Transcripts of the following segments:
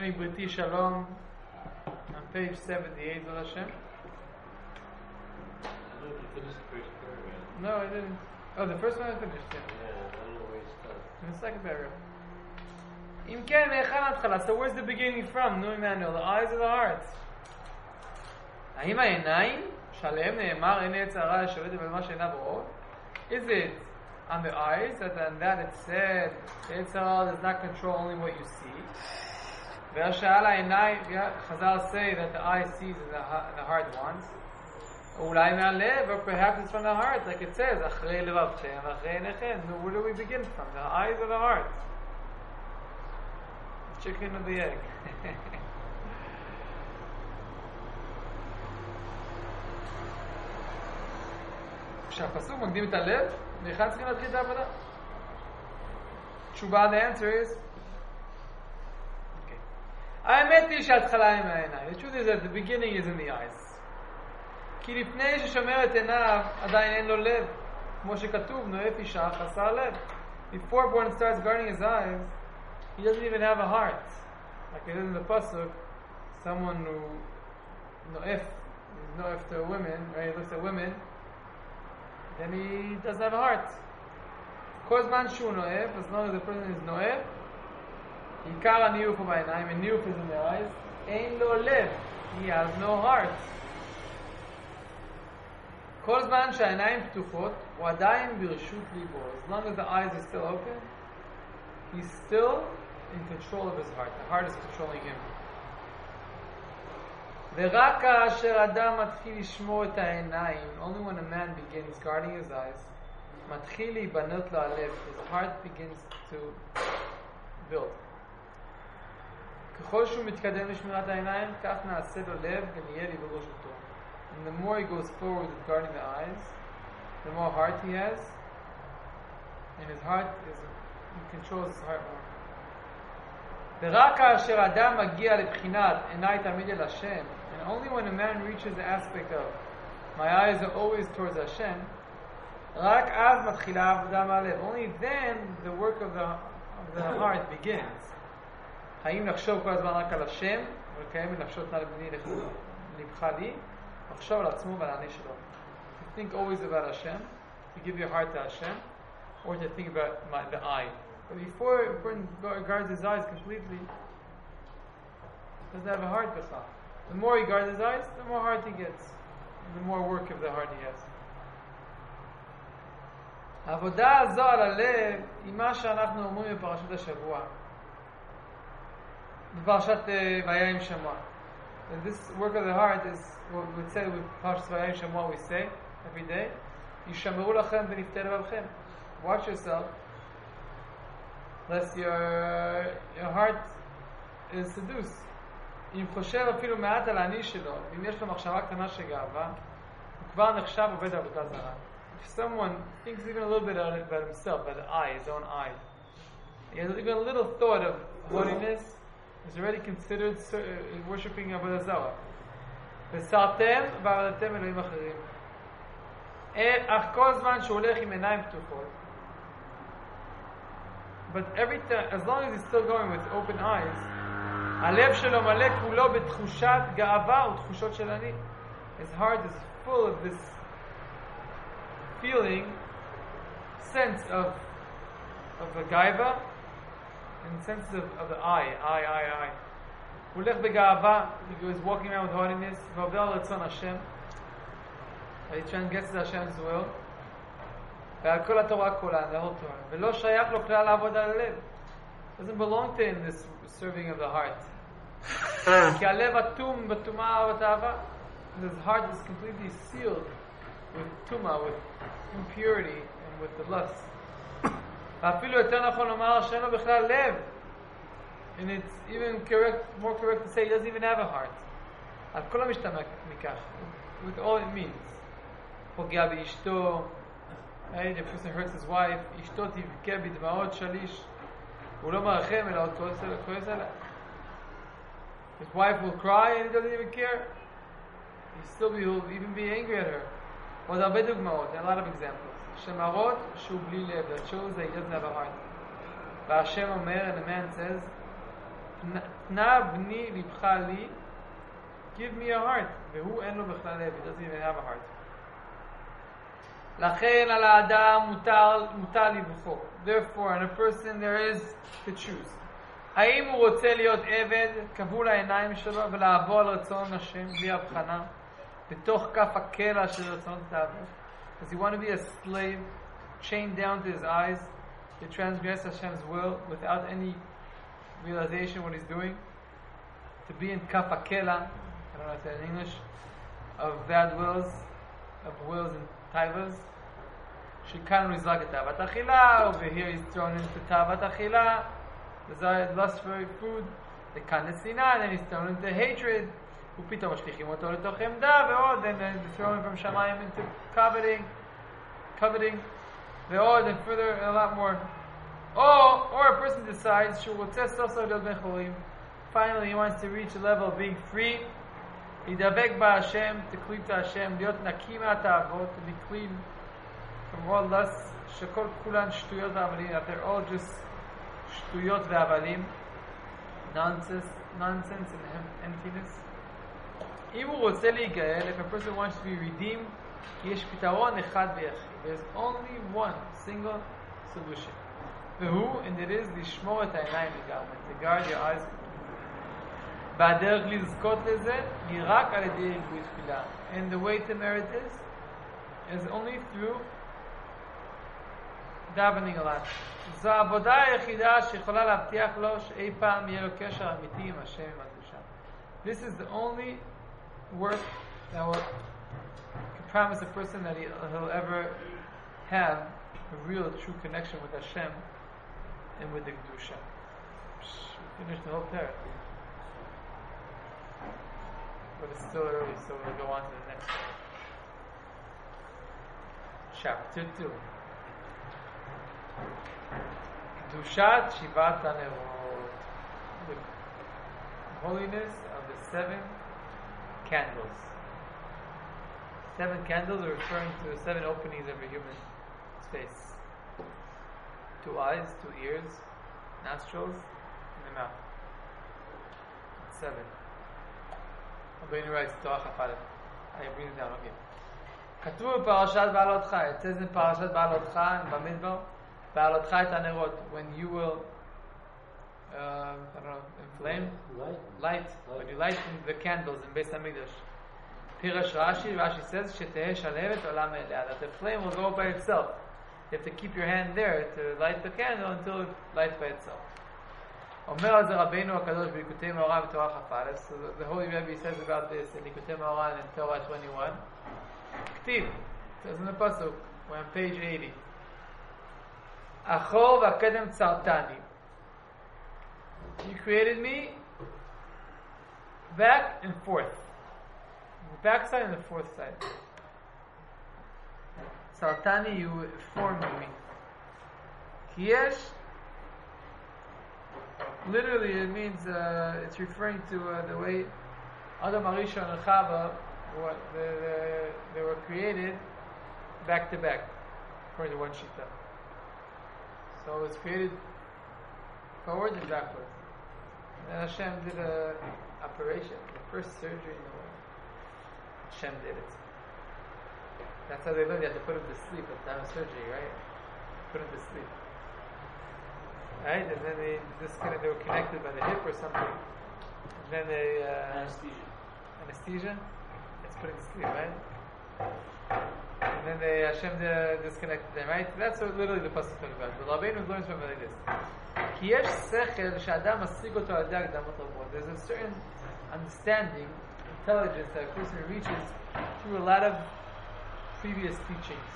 learning Briti Shalom on page 78 of Hashem. I don't know if you finished the first paragraph. No, I didn't. Oh, the first one I finished, yeah. Yeah, I don't know where you stopped. In the second paragraph. Im ken me'echan atchala. So where's the beginning from? Nu Emmanuel, the eyes of the heart. האם העיניים שעליהם נאמר אין עץ הרע שולטת במה שאינה ברורות? Is it on the eyes that it said עץ הרע does not control only what you see? והשאל העיניים, Chazal say that the eye sees and the heart wants. אולי מהלב, or perhaps it's from the heart, like it says, אחרי לבבכם ואחרי עיניכם. Where do we begin from? The eyes of the heart. The chicken or the egg? כשהפסוק מקדים את הלב, מהיכן צריכים להתחיל את העבודה? תשובה, the answer is okay. האמת היא שההתחלה היא מהעיניים. The truth is that the beginning is in the eyes. כי לפני ששומר את עיניו, עדיין אין לו לב. כמו שכתוב, נואף אישה חסר לב. Before one starts guarding his eyes, he doesn't even have a heart. Like it is in the pasuk, someone who noef to a woman, right? He looks at women, then he doesn't have a heart. כל זמן שהוא נואף, as long as the person is נואף, עיקר הניוף הוא בעיניים, and ניוף is in the eyes, אין לו לב, he has no heart. כל זמן שהעיניים פתוחות, הוא עדיין ברשות ליבו. As long as the eyes are still open, he's still in control of his heart. The heart is controlling him. ורק כאשר אדם מתחיל לשמור את העיניים, only when a man begins guarding his eyes, מתחיל להיבנות לו הלב, his heart begins to build. ככל שהוא מתקדם לשמירת העיניים, כך נעשה לו לב ונהיה לי בראשותו. And the more he goes forward with guarding the eyes, the more heart he has, and his heart he controls his heart more. ורק כאשר אדם מגיע לבחינת עיניי תמיד אל השם, and only when a man reaches the aspect of my eyes are always towards Hashem, רק אז מתחילה העבודה מהלב. Only then the work of the heart begins. האם לחשוב כל הזמן רק על השם, ולקיים ולחשוב נא לבני לבך לי, לחשוב על עצמו ועל העני שלו. To think always about Hashem, to give your heart to Hashem, or to think about the eye. But before a person guards his eyes completely, doesn't have a heart בכלל. The more he guards his eyes, the more heart he gets, and the more work of the heart he has. העבודה הזו על הלב היא מה שאנחנו אומרים בפרשת השבוע. בפרשת והיה עם שמוע. And this work of the heart is what we would say with Parshas Vayei Shemua, we say every day, ישמרו לכם ונפתה לבבכם. Watch yourself, lest your heart is seduced. אם חושב אפילו מעט על העני שלו, ואם יש לו מחשבה קטנה של גאווה, הוא כבר נחשב עובד עבודה זרה. If someone thinks even a little bit about himself, about the eye, his own eye, he has even a little thought of holiness, is already considered worshipping Avodah Zarah. וסרתם ועבדתם אלוהים אחרים. אך כל זמן שהוא הולך עם עיניים פתוחות, but every time, as long as he's still going with open eyes, הלב שלו מלא כולו בתחושת גאווה ותחושות של אני. His heart is full of this feeling, sense of a gaiva, and sense of the I. הוא הולך בגאווה, he was walking around with haughtiness, ועובד על רצון השם, he transgresses Hashem's will, ועל כל התורה כולה, the whole Torah, ולא שייך לו כלל לעבוד על הלב. Doesn't belong to him, this serving of the heart. כי הלב אטום בטומאה ובתאווה. His heart is completely sealed with tumah, with impurity, and with the lust. ואפילו יותר נכון לומר שאין לו בכלל לב. And it's even more correct to say he doesn't even have a heart. על כל המשתמע מכך, with all it means. פוגע באשתו, the person hurts his wife, אשתו תבכה בדמעות שליש, הוא לא מרחם אלא עוד כועס עליה. His wife will cry and he doesn't even care. He'll even be angry at her. עוד הרבה דוגמאות, a lot of examples. שמראות שהוא בלי לב, that shows that he doesn't have a heart. והשם אומר, and the man says, תנה בני לבך לי, give me a heart. והוא אין לו בכלל לב, he doesn't even have a heart. לכן על האדם מוטל לבחור. Therefore, on a person there is to choose. האם הוא רוצה להיות עבד, כבול העיניים שלו, ולעבור על רצון השם בלי הבחנה, בתוך כף הקלע של רצונות התאוות? Does he want to be a slave, chained down to his eyes, to transgress Hashem's will without any realization what he's doing? To be in kaf hakela, I don't know how to say it in English, of bad wills, of wills and taivas. Shekan rizak et tavat achila. Over here he's thrown into tavat achila, desire, lust for food. The kanesina, and then he's thrown into hatred. ופתאום משליכים אותו לתוך עמדה, ועוד, then they're thrown from shamayim into coveting, ועוד, and further, a lot more. Or a person decides, שהוא רוצה סוף סוף להיות בן חורים. Finally, he wants to reach a level of being free. להידבק בהשם, to cleave to Hashem, להיות נקי מהתאוות, to be clean from all lusts, שכל כולן שטויות והבלים, that they're all just שטויות והבלים, nonsense and emptiness. אם הוא רוצה להיגאל, if a person wants to be redeemed, יש פתרון אחד ויחיד. There's only one single solution. והוא, and it is, לשמור את העיניים לגמרי, to guard your eyes. והדרך לזכות לזה היא רק על ידי ריבוי תפילה. And the way to merit this is only through davening a lot. זו העבודה היחידה שיכולה להבטיח לו שאי פעם יהיה לו קשר אמיתי עם השם, עם הקדושה. This is the only work that will promise a person that he'll ever have a real true connection with Hashem and with the Kedusha. We finished the whole pair. But it's still early, so we'll go on to the next one. Chapter 2. Kedushat Shivat HaNerot. The holiness of the 7 candles. 7 candles are referring to the 7 openings of a human face. 2 eyes, 2 ears, nostrils, and the mouth. 7. Rabbeinu writes, Torah Chafalef. I bring it down, okay. כתוב בפרשת בעלותך, it says in פרשת בעלותך, in במדבר, בעלותך את הנרות, when you will, I don't know, inflame? Light. When you light the candles in Beis HaMikdash. Pirash Rashi says, שתהא שלהבת עולם אליה, that the flame will go by itself. You have to keep your hand there to light the candle until it lights by itself. אומר על זה רבינו הקדוש בליקוטי מאורע בתורה כ"א. So the Holy Rebbe says about this in ליקוטי מאורע in Torah 21. כתיב, it says in the pasuk, we're on page 80. אחור והקדם צרתני. You created me back and forth. The back side and the forth side. Sartani, you formed me. Kiyesh, literally it means, it's referring to the way Adam Arishon and Chava, they were created back to back, according to one Shita. So it was created forward and backwards. And Hashem did an operation, the first surgery in the world. Hashem did it. That's how they lived. You had to put him to sleep at the time of surgery, right? Put him to sleep. Right? And then they were connected by the hip or something. And then they... Anesthesia? It's put him to sleep, right? And then Hashem disconnected them, right? That's what literally the pasuk talks about. But Rabbeinu learns from it like this. כי יש שכל שאדם משיג אותו על ידי הקדמות רבות. There's a certain understanding, intelligence that a person reaches through a lot of previous teachings.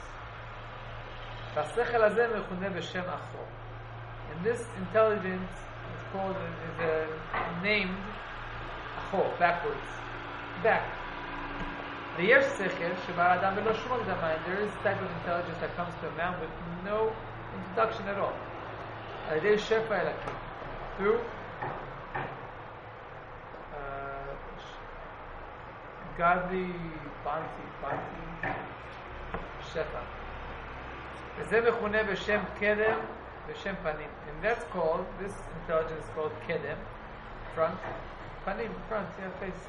והשכל הזה מכונה בשם אחור. And this intelligence is named אחור, backwards, back. ויש שכל שבא האדם ולא שום הקדמה, and there is a type of intelligence that comes to a man with no introduction at all. על ידי שפע אלוקי, through godly bounty, שפע. וזה מכונה בשם קדם, בשם פנים. And that's called, this intelligence is called קדם, front. Panim, front, yeah, face.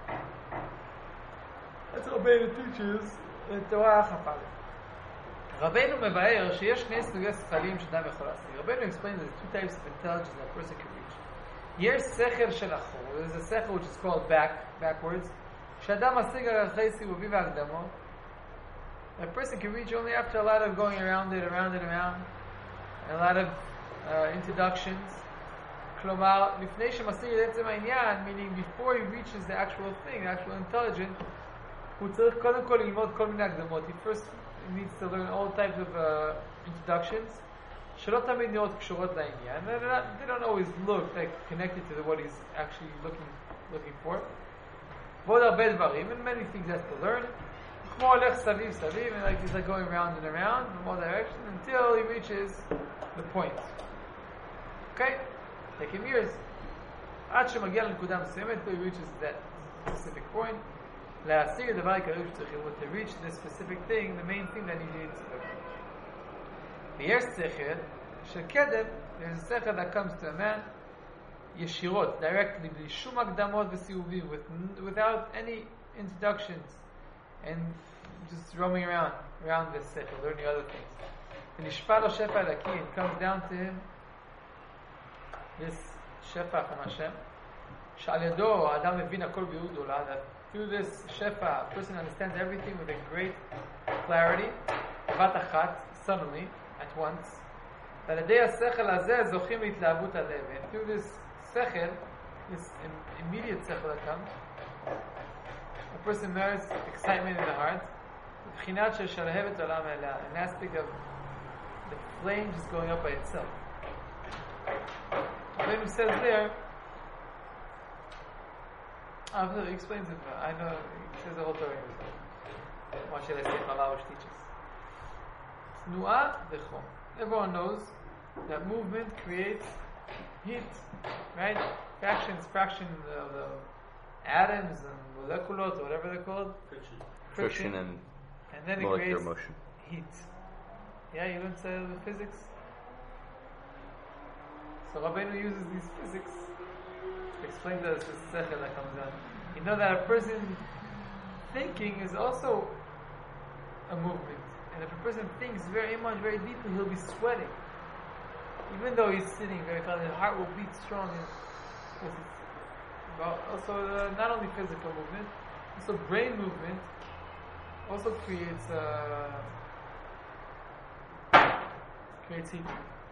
That's what Rabbeinu teaches in Torah Chafal. Rabbeinu מבאר שיש שני סוגי שכלים שאדם יכול להשיג. Rabbeinu explains there's two types of intelligence that a person can reach. יש שכל של אחור, there's a שכל which is called backwards, שאדם משיג אחרי סיבובים והקדמות. A person can reach only after a lot of going around it, and a lot of introductions. כלומר, לפני שמשיג את עצם העניין, meaning before he reaches the actual thing, the actual intelligence, הוא צריך קודם כל ללמוד כל מיני הקדמות. He first needs to learn all types of introductions, שלא תמיד נראות קשורות לעניין. They don't always look like connected to what he's actually looking for. ועוד הרבה דברים, and many things he has to learn. כמו הולך סביב, and like he's like going round and around from all directions until he reaches the point. Okay? Take him years. עד שמגיע לנקודה מסוימת, he reaches that specific point. להשיג הדבר העיקרי שצריכים, to reach this specific thing, the main thing that he needs to do. ויש שכל של קדם, there's a שכל that comes to a man, ישירות, directly, בלי שום הקדמות וסיבובים, without any introductions, and just roaming around this שכל, learning other things. ונשפע לו שפע אלוקי, it comes down to him, this שפע from Hashem, שעל ידו האדם מבין הכל ביהוד גדולה, that through this shefa, a person understands everything with a great clarity, בת אחת, suddenly, at once, ועל ידי השכל הזה זוכים להתלהבות הלב. And through this sechel, this immediate sechel that comes, a person merits excitement in the heart, מבחינת של שלהבת עולם אליה, an aspect of the flame just going up by itself. Then he says there, he explains it. I know he says the whole Torah. What should I say? Malach teaches. Tnuah v'chom. Everyone knows that movement creates heat, right? Fraction of the atoms and molecules, or whatever they're called. Friction and then it creates motion. Heat. Yeah, you learned the physics. So Rabbeinu uses these physics. Explain to us this sechel that comes down. You know that a person thinking is also a movement. And if a person thinks very much, very deeply, he'll be sweating. Even though he's sitting very calmly, his heart will beat strong. Also, not only physical movement, also brain movement also creates heat.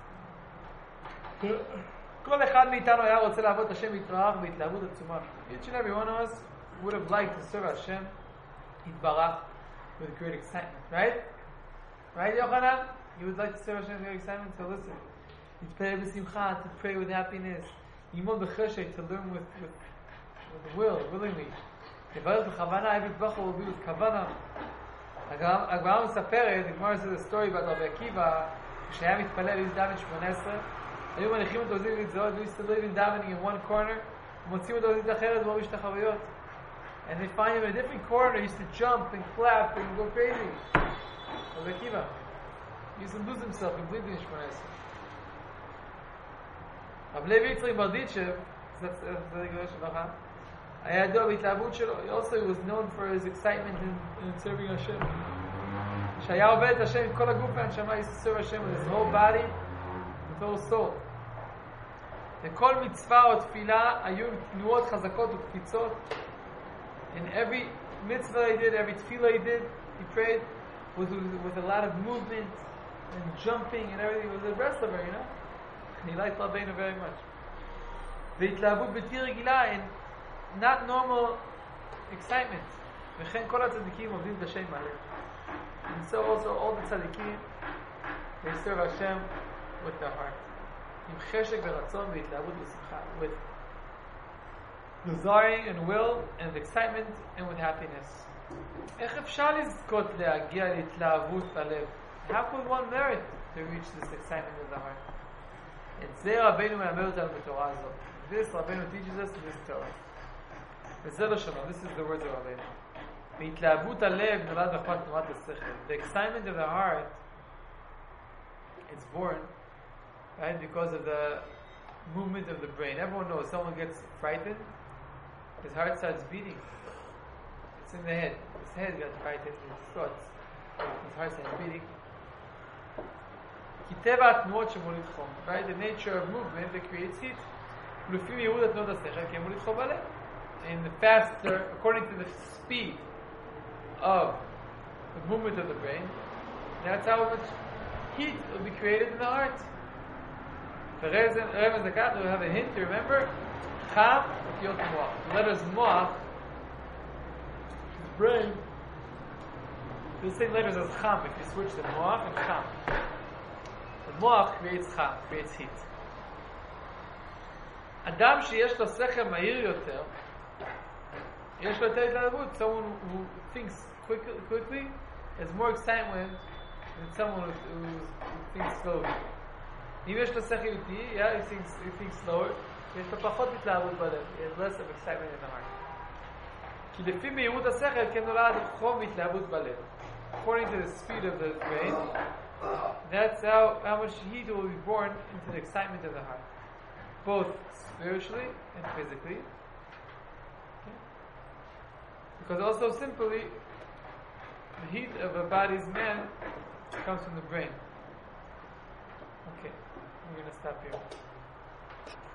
כל אחד מאיתנו היה רוצה לעבוד השם יתברך בהתלהבות עצומה. Each and every one of us would have liked to serve Hashem יתברך with great excitement, right? Right, Yochanan? You would like to serve Hashem with great excitement? So listen. להתפלל בשמחה, to pray with happiness. ללמוד בחשק, to learn with willingly. לברך בכוונה, every bracha will be with כוונה. הגמרא מספרת, the Gemara says a story about רבי עקיבא, כשהיה מתפלל, הוא הזדמן 18, היו מניחים אותו עוזים להתזהות, הוא used to live in davening in one corner, ומוצאים אותו עוזים אחרת, והוא משת החוויות. And they find him in a different corner, he used to jump and clap and go crazy. רבי עקיבא. He used to lose himself completely in 18. רב לוי יצחק ברדיצ'ב, זה גדול שבחה, היה ידוע בהתלהבות שלו, also he was known for his excitement in serving Hashem. שהיה עובד את השם עם כל הגוף והנשמה, he used to serve Hashem with his whole body, with his whole soul. לכל מצווה או תפילה היו תנועות חזקות וקפיצות. In every mitzvah he did, every tefillah he did, he prayed with a lot of movement and jumping and everything. He was a wrestler, you know. And he liked Rabbeinu very much. והתלהבות בלתי רגילה, and not normal excitement. וכן כל הצדיקים עובדים את השם מלא. And so also all the tzadikim, they serve Hashem with their heart. עם חשק ורצון והתלהבות ושמחה. With desiring and will and excitement and with happiness. איך אפשר לזכות להגיע להתלהבות הלב? How could one merit to reach this excitement of the heart? את זה רבינו מלמד אותנו בתורה הזאת. This רבינו teaches us in this Torah. וזה לא שלום, this is the words of רבינו. בהתלהבות הלב נולד בכוח תנועת השכל. The excitement of the heart, it's born, right, because of the movement of the brain. Everyone knows someone gets frightened, his heart starts beating. It's in the head. His head got frightened, his thoughts, his heart starts beating. Right? The nature of movement that creates heat. And the faster, according to the speed of the movement of the brain, that's how much heat will be created in the heart. The Rebbe Zakat will have a hint to remember. Cham, the letters moach, brain. The same letters as cham if you switch the moach and cham. The moach creates cham, creates heat. Adam sheyesh lo sechel ma'ir yoter, yesh lo yoter atladut. Someone who thinks quickly has more excitement than someone who thinks slowly. If yesh lo sechel iti, he thinks slower. Yesh lo pachot atladut balev. He has less of excitement in the heart. Ki lefi meirut hasechel ken nolad chom atladut balev. According to the speed of the brain, that's how much heat will be born into the excitement of the heart, both spiritually and physically. Okay. Because also simply, the heat of a body's man comes from the brain. Okay, we're going to stop here.